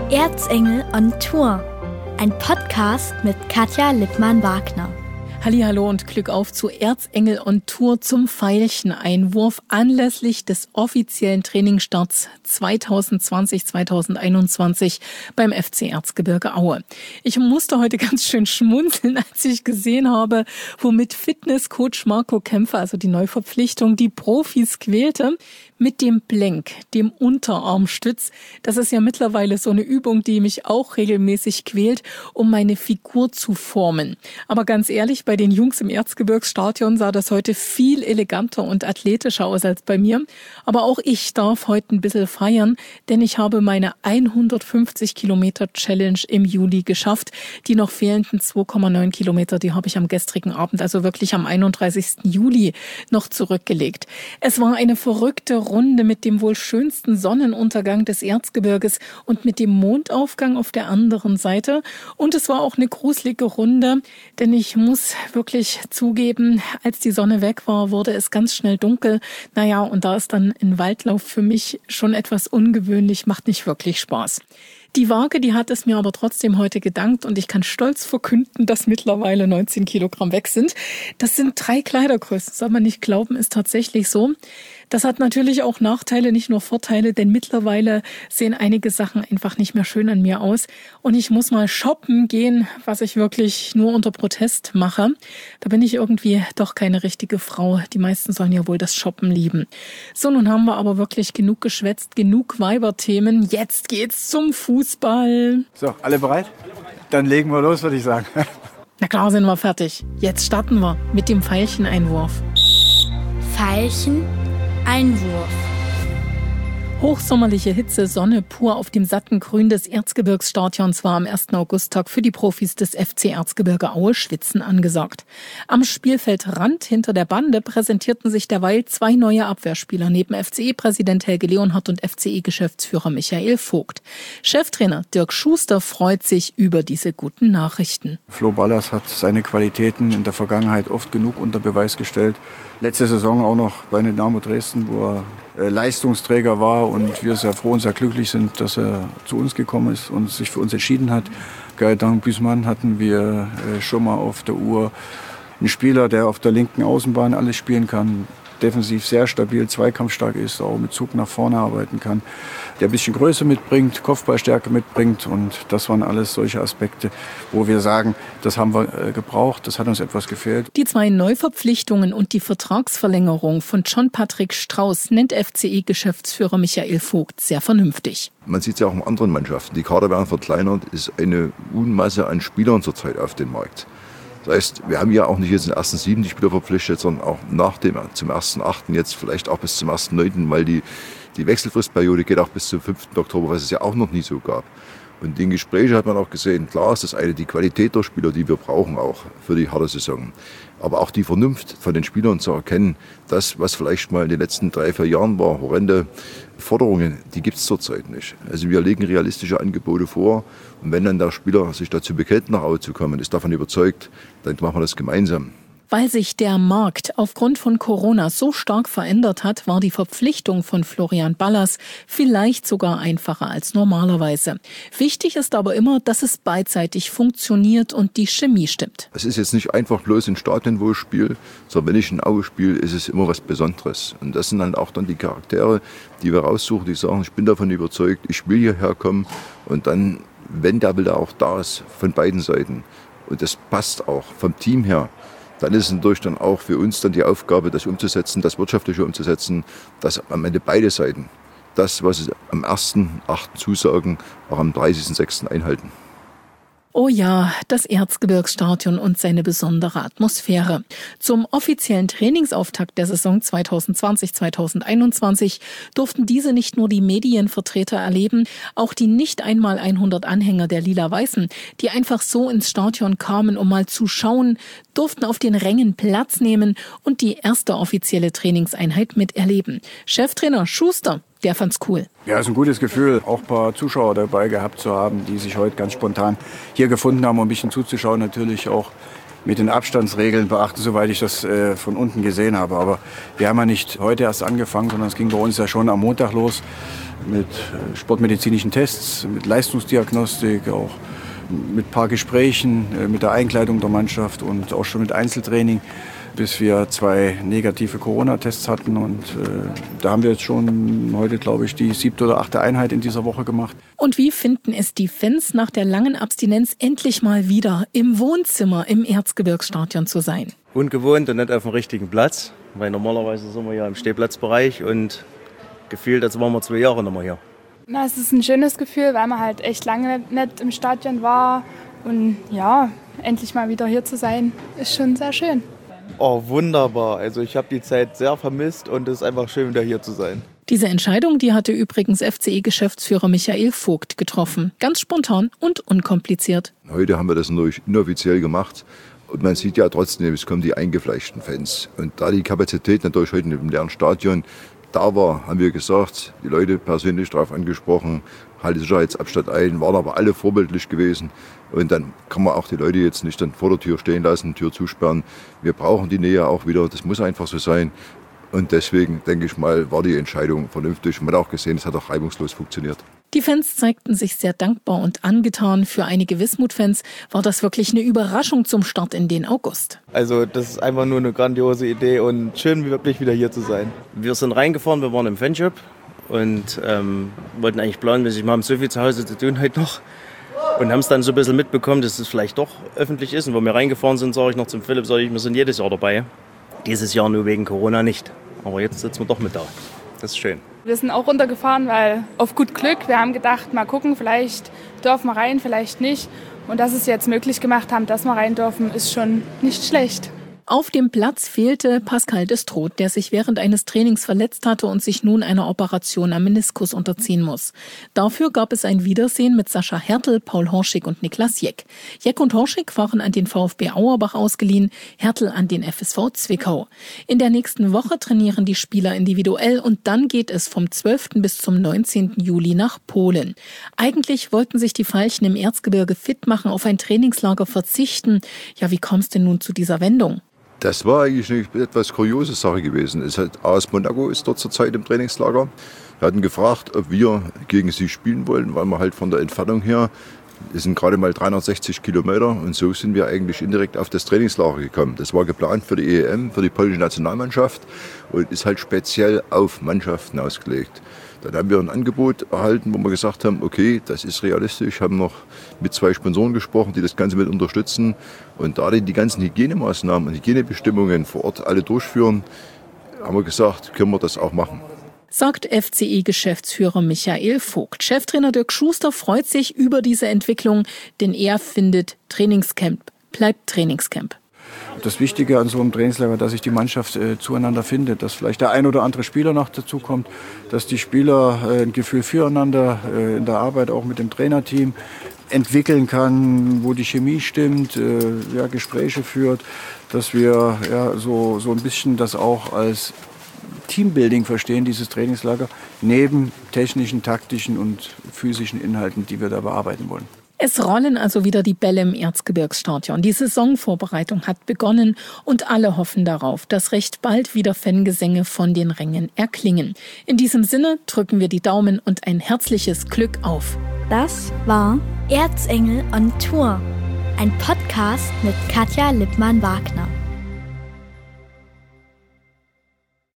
Erzengel on Tour, ein Podcast mit Katja Lippmann-Wagner. Hallihallo und Glück auf zu Erzengel on Tour zum Veilcheneinwurf anlässlich des offiziellen Trainingsstarts 2020/2021 beim FC Erzgebirge Aue. Ich musste heute ganz schön schmunzeln, als ich gesehen habe, womit Fitnesscoach Marco Kämpfer, also die Neuverpflichtung, die Profis quälte. Mit dem Blenk, dem Unterarmstütz. Das ist ja mittlerweile so eine Übung, die mich auch regelmäßig quält, um meine Figur zu formen. Aber ganz ehrlich, bei den Jungs im Erzgebirgsstadion sah das heute viel eleganter und athletischer aus als bei mir. Aber auch ich darf heute ein bisschen feiern, denn ich habe meine 150 Kilometer Challenge im Juli geschafft. Die noch fehlenden 2,9 Kilometer, die habe ich am gestrigen Abend, also wirklich am 31. Juli noch zurückgelegt. Es war eine verrückte Runde mit dem wohl schönsten Sonnenuntergang des Erzgebirges und mit dem Mondaufgang auf der anderen Seite. Und es war auch eine gruselige Runde, denn ich muss wirklich zugeben, als die Sonne weg war, wurde es ganz schnell dunkel. Naja, und da ist dann ein Waldlauf für mich schon etwas ungewöhnlich, macht nicht wirklich Spaß. Die Waage, die hat es mir aber trotzdem heute gedankt und ich kann stolz verkünden, dass mittlerweile 19 Kilogramm weg sind. Das sind 3 Kleidergrößen, soll man nicht glauben, ist tatsächlich so. Das hat natürlich auch Nachteile, nicht nur Vorteile, denn mittlerweile sehen einige Sachen einfach nicht mehr schön an mir aus. Und ich muss mal shoppen gehen, was ich wirklich nur unter Protest mache. Da bin ich irgendwie doch keine richtige Frau. Die meisten sollen ja wohl das Shoppen lieben. So, nun haben wir aber wirklich genug geschwätzt, genug Weiberthemen. Jetzt geht's zum Fußball. So, alle bereit? Dann legen wir los, würde ich sagen. Na klar, sind wir fertig. Jetzt starten wir mit dem Veilcheneinwurf. Veilcheneinwurf. Hochsommerliche Hitze, Sonne pur auf dem satten Grün des Erzgebirgsstadions war am 1. Augusttag für die Profis des FC Erzgebirge Aue Schwitzen angesagt. Am Spielfeldrand hinter der Bande präsentierten sich derweil 2 neue Abwehrspieler neben FCE-Präsident Helge Leonhardt und FCE-Geschäftsführer Michael Vogt. Cheftrainer Dirk Schuster freut sich über diese guten Nachrichten. Flo Ballas hat seine Qualitäten in der Vergangenheit oft genug unter Beweis gestellt. Letzte Saison auch noch bei Dynamo Dresden, wo er Leistungsträger war und wir sehr froh und sehr glücklich sind, dass er zu uns gekommen ist und sich für uns entschieden hat. Gaëtan Guzman hatten wir schon mal auf der Uhr. Ein Spieler, der auf der linken Außenbahn alles spielen kann, defensiv sehr stabil, zweikampfstark ist, auch mit Zug nach vorne arbeiten kann, der ein bisschen Größe mitbringt, Kopfballstärke mitbringt und das waren alles solche Aspekte, wo wir sagen, das haben wir gebraucht, das hat uns etwas gefehlt. Die 2 Neuverpflichtungen und die Vertragsverlängerung von John-Patrick Strauß nennt FCE-Geschäftsführer Michael Vogt sehr vernünftig. Man sieht es ja auch in anderen Mannschaften, die Kader werden verkleinert, ist eine Unmasse an Spielern zurzeit auf dem Markt. Das heißt, wir haben ja auch nicht jetzt den ersten 7 die Spieler verpflichtet, sondern auch zum 1.8. jetzt vielleicht auch bis zum 1.9., weil die Wechselfristperiode geht auch bis zum 5. Oktober, was es ja auch noch nie so gab. Und in den Gesprächen hat man auch gesehen, klar ist das eine die Qualität der Spieler, die wir brauchen auch für die harte Saison. Aber auch die Vernunft von den Spielern zu erkennen, das, was vielleicht mal in den letzten 3-4 Jahren war, horrende Forderungen, die gibt es zurzeit nicht. Also wir legen realistische Angebote vor und wenn dann der Spieler sich dazu bekennt, nach Aue zu kommen, ist davon überzeugt, dann machen wir das gemeinsam. Weil sich der Markt aufgrund von Corona so stark verändert hat, war die Verpflichtung von Florian Ballas vielleicht sogar einfacher als normalerweise. Wichtig ist aber immer, dass es beidseitig funktioniert und die Chemie stimmt. Es ist jetzt nicht einfach bloß ein Stadion, wo ich spiele, sondern wenn ich in Aue spiele, ist es immer was Besonderes. Und das sind dann auch dann die Charaktere, die wir raussuchen, die sagen, ich bin davon überzeugt, ich will hierher kommen. Und dann, wenn der Wille auch da ist, von beiden Seiten, und das passt auch vom Team her, dann ist es natürlich dann auch für uns dann die Aufgabe, das umzusetzen, das Wirtschaftliche umzusetzen, dass am Ende beide Seiten das, was sie am 1.8. zusagen, auch am 30.6. einhalten. Oh ja, das Erzgebirgsstadion und seine besondere Atmosphäre. Zum offiziellen Trainingsauftakt der Saison 2020/2021 durften diese nicht nur die Medienvertreter erleben, auch die nicht einmal 100 Anhänger der Lila-Weißen, die einfach so ins Stadion kamen, um mal zu schauen, durften auf den Rängen Platz nehmen und die erste offizielle Trainingseinheit miterleben. Cheftrainer Schuster, der fand's cool. Ja, ist ein gutes Gefühl, auch ein paar Zuschauer dabei gehabt zu haben, die sich heute ganz spontan hier gefunden haben, um ein bisschen zuzuschauen. Natürlich auch mit den Abstandsregeln beachten, soweit ich das von unten gesehen habe. Aber wir haben ja nicht heute erst angefangen, sondern es ging bei uns ja schon am Montag los mit sportmedizinischen Tests, mit Leistungsdiagnostik, auch mit ein paar Gesprächen, mit der Einkleidung der Mannschaft und auch schon mit Einzeltraining, bis wir 2 negative Corona-Tests hatten. Und da haben wir jetzt schon heute, glaube ich, die 7. oder 8. Einheit in dieser Woche gemacht. Und wie finden es die Fans nach der langen Abstinenz endlich mal wieder im Wohnzimmer im Erzgebirgsstadion zu sein? Ungewohnt und nicht auf dem richtigen Platz, weil normalerweise sind wir ja im Stehplatzbereich und gefühlt, als waren wir 2 Jahre nicht mehr hier. Na, es ist ein schönes Gefühl, weil man halt echt lange nicht im Stadion war. Und ja, endlich mal wieder hier zu sein, ist schon sehr schön. Oh, wunderbar. Also ich habe die Zeit sehr vermisst und es ist einfach schön, wieder hier zu sein. Diese Entscheidung, die hatte übrigens FCE-Geschäftsführer Michael Vogt getroffen. Ganz spontan und unkompliziert. Heute haben wir das natürlich inoffiziell gemacht. Und man sieht ja trotzdem, es kommen die eingefleischten Fans. Und da die Kapazität natürlich heute im leeren Stadion da war, haben wir gesagt, die Leute persönlich darauf angesprochen, halte Sicherheitsabstand ein, waren aber alle vorbildlich gewesen. Und dann kann man auch die Leute jetzt nicht dann vor der Tür stehen lassen, Tür zusperren. Wir brauchen die Nähe auch wieder, das muss einfach so sein. Und deswegen, denke ich mal, war die Entscheidung vernünftig. Man hat auch gesehen, es hat auch reibungslos funktioniert. Die Fans zeigten sich sehr dankbar und angetan. Für einige Wismut-Fans war das wirklich eine Überraschung zum Start in den August. Also das ist einfach nur eine grandiose Idee und schön, wirklich wieder hier zu sein. Wir sind reingefahren, wir waren im Fanshop und wollten eigentlich planmäßig, wir haben so viel zu Hause zu tun heute noch. Und haben es dann so ein bisschen mitbekommen, dass es vielleicht doch öffentlich ist. Und wo wir reingefahren sind, sage ich noch zum Philipp, wir sind jedes Jahr dabei. Dieses Jahr nur wegen Corona nicht. Aber jetzt sitzen wir doch mit da. Das ist schön. Wir sind auch runtergefahren, weil auf gut Glück, wir haben gedacht, mal gucken, vielleicht dürfen wir rein, vielleicht nicht. Und dass es jetzt möglich gemacht haben, dass wir rein dürfen, ist schon nicht schlecht. Auf dem Platz fehlte Pascal Destroth, der sich während eines Trainings verletzt hatte und sich nun einer Operation am Meniskus unterziehen muss. Dafür gab es ein Wiedersehen mit Sascha Hertel, Paul Horschig und Niklas Jeck. Jeck und Horschig waren an den VfB Auerbach ausgeliehen, Hertel an den FSV Zwickau. In der nächsten Woche trainieren die Spieler individuell und dann geht es vom 12. bis zum 19. Juli nach Polen. Eigentlich wollten sich die Veilchen im Erzgebirge fit machen, auf ein Trainingslager verzichten. Ja, wie kam es denn nun zu dieser Wendung? Das war eigentlich eine etwas kuriose Sache gewesen. AS Monaco ist dort zurzeit im Trainingslager. Wir hatten gefragt, ob wir gegen sie spielen wollen, weil wir halt von der Entfernung her, das sind gerade mal 360 Kilometer und so sind wir eigentlich indirekt auf das Trainingslager gekommen. Das war geplant für die EM, für die polnische Nationalmannschaft und ist halt speziell auf Mannschaften ausgelegt. Dann haben wir ein Angebot erhalten, wo wir gesagt haben, okay, das ist realistisch, haben noch mit 2 Sponsoren gesprochen, die das Ganze mit unterstützen. Und da die ganzen Hygienemaßnahmen und Hygienebestimmungen vor Ort alle durchführen, haben wir gesagt, können wir das auch machen. Sagt FCE-Geschäftsführer Michael Vogt. Cheftrainer Dirk Schuster freut sich über diese Entwicklung, denn er findet, Trainingscamp bleibt Trainingscamp. Das Wichtige an so einem Trainingslager, dass sich die Mannschaft zueinander findet, dass vielleicht der ein oder andere Spieler noch dazu kommt, dass die Spieler ein Gefühl füreinander in der Arbeit auch mit dem Trainerteam entwickeln kann, wo die Chemie stimmt, Gespräche führt, dass wir so ein bisschen das auch als Teambuilding verstehen, dieses Trainingslager, neben technischen, taktischen und physischen Inhalten, die wir da bearbeiten wollen. Es rollen also wieder die Bälle im Erzgebirgsstadion. Die Saisonvorbereitung hat begonnen und alle hoffen darauf, dass recht bald wieder Fangesänge von den Rängen erklingen. In diesem Sinne drücken wir die Daumen und ein herzliches Glück auf. Das war Erzengel on Tour, ein Podcast mit Katja Lippmann-Wagner.